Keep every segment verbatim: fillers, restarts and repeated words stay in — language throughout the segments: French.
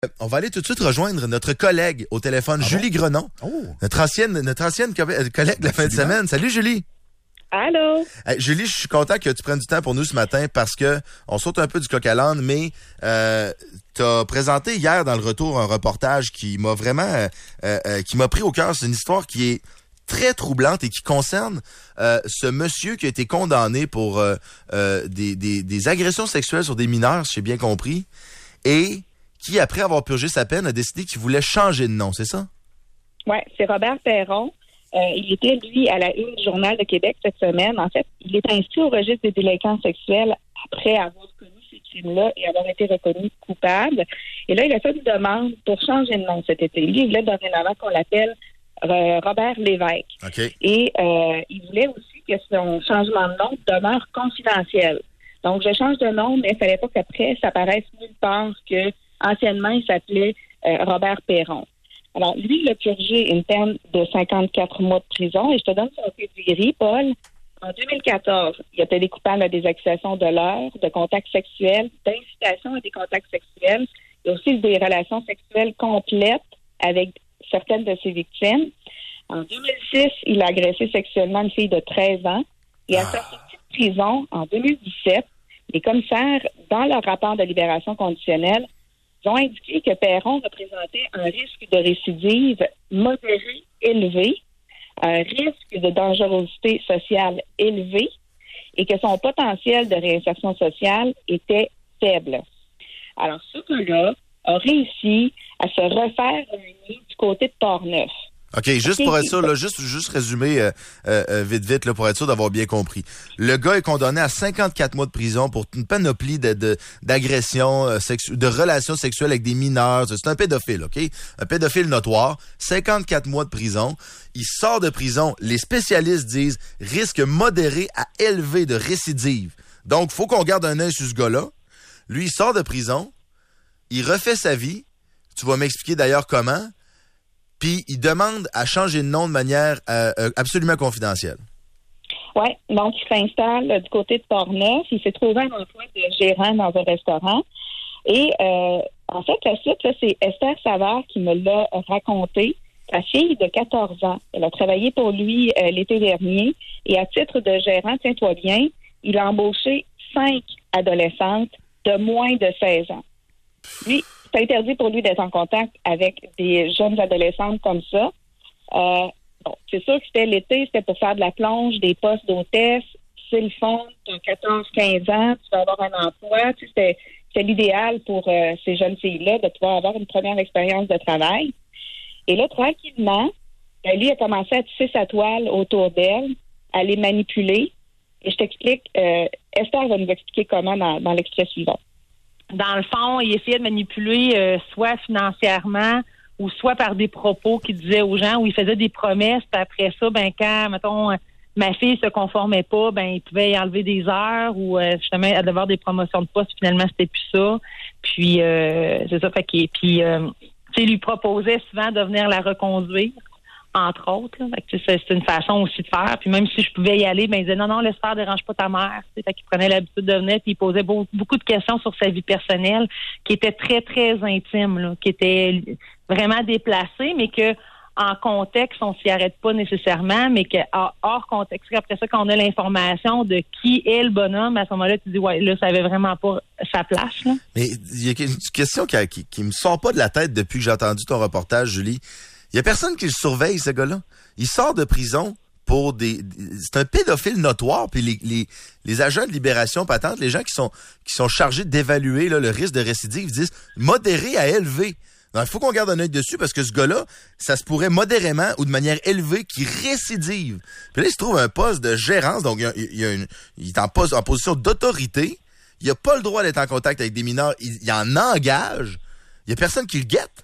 On va aller tout de suite rejoindre notre collègue au téléphone, ah Julie bon? Grenon, oh. notre ancienne, notre ancienne co- collègue de la fin de semaine. Salut Julie. Allô. Hey, Julie, je suis content que tu prennes du temps pour nous ce matin parce que on saute un peu du coq à l'âne, mais euh, tu as présenté hier dans le retour un reportage qui m'a vraiment, euh, euh, qui m'a pris au cœur. C'est une histoire qui est très troublante et qui concerne euh, ce monsieur qui a été condamné pour euh, euh, des, des, des agressions sexuelles sur des mineurs, si j'ai bien compris, et qui, après avoir purgé sa peine, a décidé qu'il voulait changer de nom, c'est ça? Oui, c'est Robert Perron. Euh, il était, lui, à la une du Journal de Québec cette semaine. En fait, il est inscrit au registre des délinquants sexuels après avoir commis ces crimes-là et avoir été reconnu coupable. Et là, il a fait une demande pour changer de nom cet été. Lui, il voulait dorénavant qu'on l'appelle euh, Robert Lévesque. Okay. Et euh, il voulait aussi que son changement de nom demeure confidentiel. Donc, je change de nom, mais il ne fallait pas qu'après, ça paraisse nulle part que anciennement, il s'appelait euh, Robert Perron. Alors, lui, il a purgé une peine de cinquante-quatre mois de prison. Et je te donne son pedigree, Paul. En deux mille quatorze, il a été coupable à des accusations de leurre, de contacts sexuels, d'incitation à des contacts sexuels. Il y a aussi des relations sexuelles complètes avec certaines de ses victimes. En deux mille six, il a agressé sexuellement une fille de treize ans. Et à sa sortie de prison, en deux mille dix-sept, les commissaires, dans leur rapport de libération conditionnelle, ils ont indiqué que Perron représentait un risque de récidive modéré élevé, un risque de dangerosité sociale élevé et que son potentiel de réinsertion sociale était faible. Alors, ce gars-là a réussi à se refaire un nid du côté de Port-Neuf. OK, juste okay. pour être sûr, là, juste, juste résumer euh, euh, vite, vite, là, pour être sûr d'avoir bien compris. Le gars est condamné à cinquante-quatre mois de prison pour une panoplie de, de, d'agressions euh, sexuelles, de relations sexuelles avec des mineurs. C'est un pédophile, OK? Un pédophile notoire. cinquante-quatre mois de prison. Il sort de prison. Les spécialistes disent risque modéré à élevé de récidive. Donc, faut qu'on garde un œil sur ce gars-là. Lui, il sort de prison. Il refait sa vie. Tu vas m'expliquer d'ailleurs comment. Puis, il demande à changer de nom de manière euh, euh, absolument confidentielle. Oui, donc il s'installe du côté de Port-Neuf. Il s'est trouvé un emploi de gérant dans un restaurant. Et euh, en fait, la suite, là, c'est Esther Savard qui me l'a raconté. Sa fille de quatorze ans, elle a travaillé pour lui euh, l'été dernier. Et à titre de gérant, tiens-toi bien, il a embauché cinq adolescentes de moins de seize ans. Lui, c'est interdit pour lui d'être en contact avec des jeunes adolescentes comme ça. Euh, bon, c'est sûr que c'était l'été, c'était pour faire de la plonge, des postes d'hôtesse. C'est le fond, tu as quatorze quinze ans, tu vas avoir un emploi. Tu sais, c'était, c'était l'idéal pour euh, ces jeunes filles-là de pouvoir avoir une première expérience de travail. Et là, tranquillement, lui a commencé à tisser sa toile autour d'elle, à les manipuler. Et je t'explique, euh, Esther va nous expliquer comment dans, dans l'extrait suivant. Dans le fond, il essayait de manipuler euh, soit financièrement ou soit par des propos qu'il disait aux gens, où il faisait des promesses, puis après ça, ben quand, mettons, ma fille se conformait pas, ben il pouvait y enlever des heures ou euh, justement elle devait avoir des promotions de poste, finalement c'était plus ça. Puis euh, c'est ça, fait qu'il puis euh, tu sais, lui proposait souvent de venir la reconduire, entre autres. Là. Fait que, c'est, c'est une façon aussi de faire. Puis même si je pouvais y aller, ben il disait non, non, laisse faire, dérange pas ta mère. T'sais. Fait qu'il prenait l'habitude de venir, puis il posait beau, beaucoup de questions sur sa vie personnelle, qui étaient très, très intimes, là, qui étaient vraiment déplacées, mais que en contexte, on s'y arrête pas nécessairement, mais que hors contexte, après ça, quand on a l'information de qui est le bonhomme, à ce moment-là, tu dis ouais, là, ça avait vraiment pas sa place. Là. Mais il y a une question qui, qui, qui me sort pas de la tête depuis que j'ai entendu ton reportage, Julie. Il y a personne qui le surveille, ce gars-là. Il sort de prison pour des... C'est un pédophile notoire, puis les, les, les agents de libération patente, les gens qui sont qui sont chargés d'évaluer là, le risque de récidive, disent modéré à élevé. Donc, il faut qu'on garde un œil dessus parce que ce gars-là, ça se pourrait modérément ou de manière élevée qu'il récidive. Puis là, il se trouve un poste de gérance, donc il, a, il, a une, il est en, poste, en position d'autorité. Il n'a pas le droit d'être en contact avec des mineurs. Il, il en engage. Il n'y a personne qui le guette.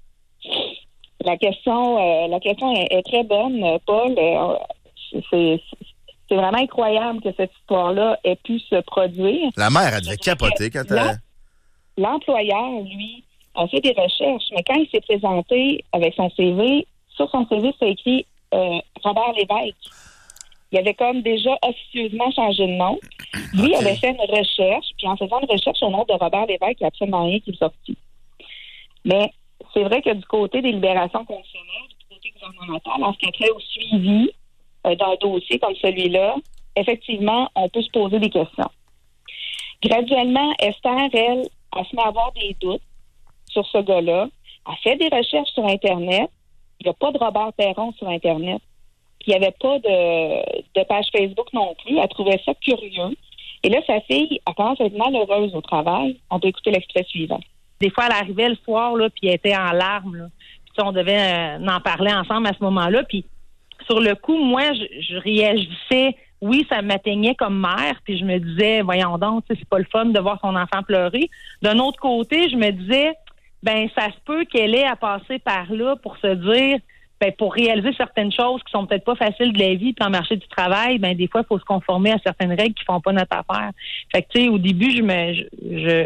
La question, euh, la question est, est très bonne, Paul. Euh, c'est, c'est vraiment incroyable que cette histoire-là ait pu se produire. La mère, elle devait capoter quand elle... L'employeur, lui, a fait des recherches, mais quand il s'est présenté avec son C V, sur son C V, c'est écrit euh, Robert Lévesque. Il avait comme déjà officieusement changé de nom. Lui okay. avait fait une recherche, puis en faisant une recherche au nom de Robert Lévesque, il n'y a absolument rien qui est sorti. Mais c'est vrai que du côté des libérations conditionnelles, du côté gouvernemental, en ce qui a trait au suivi euh, d'un dossier comme celui-là, effectivement, on peut se poser des questions. Graduellement, Esther, elle, elle se met à avoir des doutes sur ce gars-là. Elle fait des recherches sur Internet. Il n'y a pas de Robert Perron sur Internet. Puis il n'y avait pas de, de page Facebook non plus. Elle trouvait ça curieux. Et là, sa fille, elle commence à être malheureuse au travail. On peut écouter l'extrait suivant. Des fois, elle arrivait le soir, là, puis elle était en larmes, là. Puis on devait euh, en parler ensemble à ce moment-là. Puis sur le coup, moi, je, je réagissais. Oui, ça m'atteignait comme mère, puis je me disais, voyons donc, c'est pas le fun de voir son enfant pleurer. D'un autre côté, je me disais, ben ça se peut qu'elle ait à passer par là pour se dire, ben pour réaliser certaines choses qui sont peut-être pas faciles de la vie, puis en marché du travail, ben des fois, il faut se conformer à certaines règles qui font pas notre affaire. Fait que tu sais, au début, je me je je,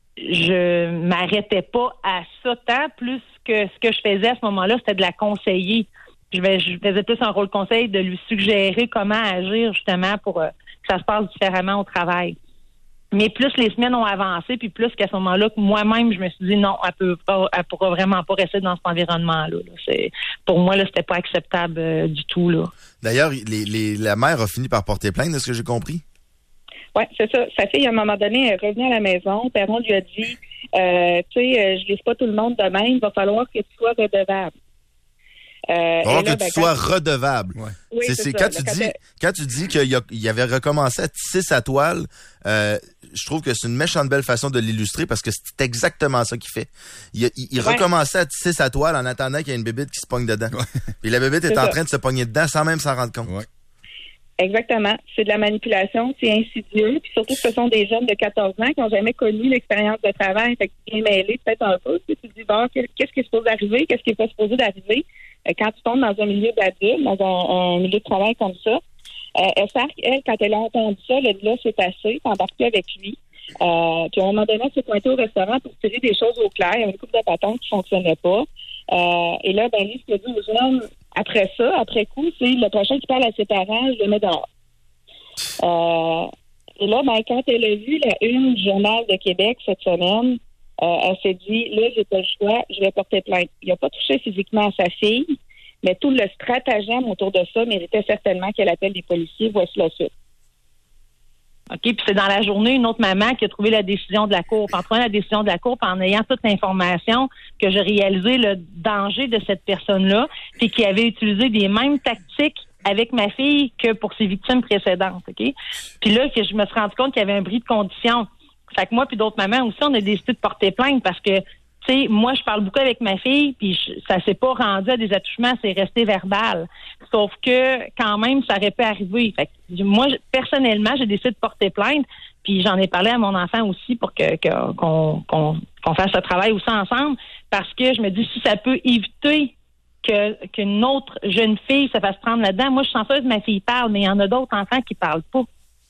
je m'arrêtais pas à ça tant, plus que ce que je faisais à ce moment-là, c'était de la conseiller. Je, vais, je faisais plus un rôle conseil de lui suggérer comment agir justement pour euh, que ça se passe différemment au travail. Mais plus les semaines ont avancé, puis plus qu'à ce moment-là, que moi-même, je me suis dit non, elle peut pas, elle pourra vraiment pas rester dans cet environnement-là. Là. C'est, pour moi, là, c'était pas acceptable euh, du tout. Là. D'ailleurs, les, les, la mère a fini par porter plainte, de ce que j'ai compris? Oui, c'est ça. Sa fille, à un moment donné, est revenue à la maison. Perron lui a dit, euh, tu sais, euh, je lise pas tout le monde de même, il va falloir que tu sois redevable. Euh, Alors que là, tu ben, sois quand... redevable. Ouais. Oui, c'est, c'est ça. Quand, tu dis, quand tu dis qu'il a, il avait recommencé à tisser sa toile, euh, je trouve que c'est une méchante belle façon de l'illustrer parce que c'est exactement ça qu'il fait. Il, il, il ouais. recommençait à tisser sa toile en attendant qu'il y ait une bébite qui se pogne dedans. Ouais. Et la bébite est, est en ça. train de se pogner dedans sans même s'en rendre compte. Ouais. Exactement. C'est de la manipulation, c'est insidieux. Puis surtout, ce sont des jeunes de quatorze ans qui n'ont jamais connu l'expérience de travail. Fait que bien mêlé peut-être un peu. Tu te dis, bon, qu'est-ce qui est supposé d'arriver? Qu'est-ce qui n'est pas supposé d'arriver? Quand tu tombes dans un milieu d'adulte, dans un, un milieu de travail comme ça, euh, Esther, elle, quand elle a entendu ça, elle a dit là, c'est passé, t'as embarqué avec lui. Euh, puis à un moment donné, elle s'est pointée au restaurant pour tirer des choses au clair. Il y avait une couple de patentes qui ne fonctionnaient pas. Euh, et là, ben, lui, ce qu'il a dit aux jeunes, après ça, après coup, c'est le prochain qui parle à ses parents, je le mets dehors. Euh, et là, ben, quand elle a vu la une du Journal de Québec cette semaine, Euh, elle s'est dit, là, j'ai pas le choix, je vais porter plainte. Il n'a pas touché physiquement à sa fille, mais tout le stratagème autour de ça méritait certainement qu'elle appelle les policiers. Voici la suite. OK, puis c'est dans la journée une autre maman qui a trouvé la décision de la Cour. Puis en trouvant la décision de la Cour, puis en ayant toute l'information, que j'ai réalisé le danger de cette personne-là, puis qui avait utilisé des mêmes tactiques avec ma fille que pour ses victimes précédentes. OK? Puis là, que je me suis rendu compte qu'il y avait un bris de condition. Fait que moi puis d'autres mamans aussi, on a décidé de porter plainte parce que, tu sais, moi, je parle beaucoup avec ma fille, puis je, ça s'est pas rendu à des attouchements, c'est resté verbal. Sauf que, quand même, ça aurait pu arriver. Fait que moi, personnellement, j'ai décidé de porter plainte, puis j'en ai parlé à mon enfant aussi pour que, que qu'on, qu'on, qu'on fasse ce travail aussi ensemble, parce que je me dis, si ça peut éviter que qu'une autre jeune fille se fasse prendre là-dedans, moi, je suis chanceuse, ma fille parle, mais il y en a d'autres enfants qui parlent pas.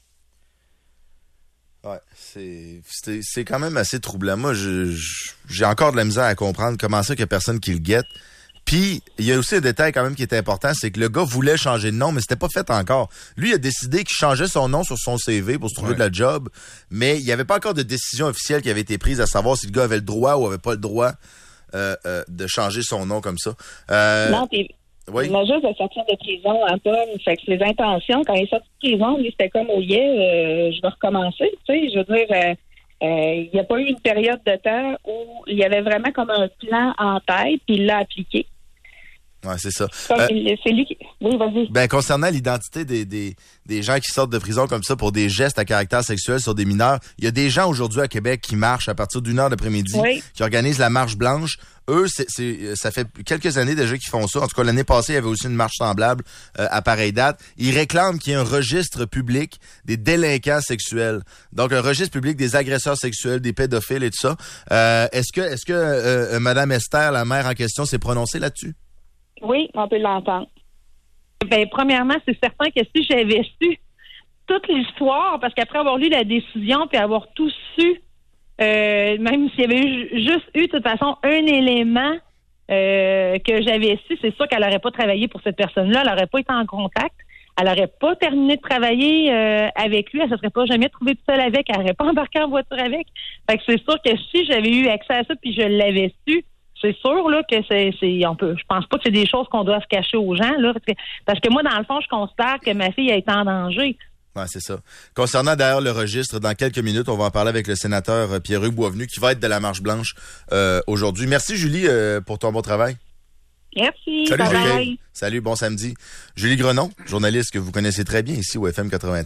Ouais, c'est, c'est c'est quand même assez troublant. Moi, je, je j'ai encore de la misère à comprendre comment ça qu'il y a personne qui le guette. Puis, il y a aussi un détail quand même qui est important, c'est que le gars voulait changer de nom, mais c'était pas fait encore. Lui, il a décidé qu'il changeait son nom sur son C V pour se trouver ouais. de la job, mais il n'y avait pas encore de décision officielle qui avait été prise à savoir si le gars avait le droit ou avait pas le droit euh, euh, de changer son nom comme ça. Euh, non, puis oui. Il m'a juste de sortir de prison, Antoine. Fait que ses intentions, quand il est sorti de prison, lui, c'était comme, oh yeah, euh, je vais recommencer. Tu sais, je veux dire, euh, euh, il n'y a pas eu une période de temps où il y avait vraiment comme un plan en tête, puis il l'a appliqué. Ouais, c'est ça. Comme, euh, c'est lui qui... Oui, vas-y. Ben, concernant l'identité des, des, des gens qui sortent de prison comme ça pour des gestes à caractère sexuel sur des mineurs, il y a des gens aujourd'hui à Québec qui marchent à partir d'une heure d'après-midi, oui. qui organisent la marche blanche. Eux, c'est, c'est, ça fait quelques années déjà qu'ils font ça. En tout cas, l'année passée, il y avait aussi une marche semblable euh, à pareille date. Ils réclament qu'il y ait un registre public des délinquants sexuels. Donc, un registre public des agresseurs sexuels, des pédophiles et tout ça. Euh, est-ce que, est-ce que euh, euh, Mme Esther, la mère en question, s'est prononcée là-dessus? Oui, on peut l'entendre. Ben, premièrement, c'est certain que si j'avais su toute l'histoire, parce qu'après avoir lu la décision puis avoir tout su, euh, même s'il y avait eu, juste eu de toute façon un élément euh, que j'avais su, c'est sûr qu'elle n'aurait pas travaillé pour cette personne-là, elle n'aurait pas été en contact, elle n'aurait pas terminé de travailler euh, avec lui, elle ne se serait pas jamais trouvée toute seule avec, elle n'aurait pas embarqué en voiture avec. Fait que c'est sûr que si j'avais eu accès à ça puis je l'avais su, c'est sûr là que c'est, c'est on peut. Je pense pas que c'est des choses qu'on doit se cacher aux gens là, parce que, parce que moi dans le fond je considère que ma fille a été en danger. Ouais, c'est ça. Concernant d'ailleurs le registre, dans quelques minutes, on va en parler avec le sénateur euh, Pierre-Hugues Boisvenu qui va être de la Marche Blanche euh, aujourd'hui. Merci Julie euh, pour ton bon travail. Merci. Salut bye Julie. bye. Salut, bon samedi. Julie Grenon, journaliste que vous connaissez très bien ici au F M quatre-vingt-treize.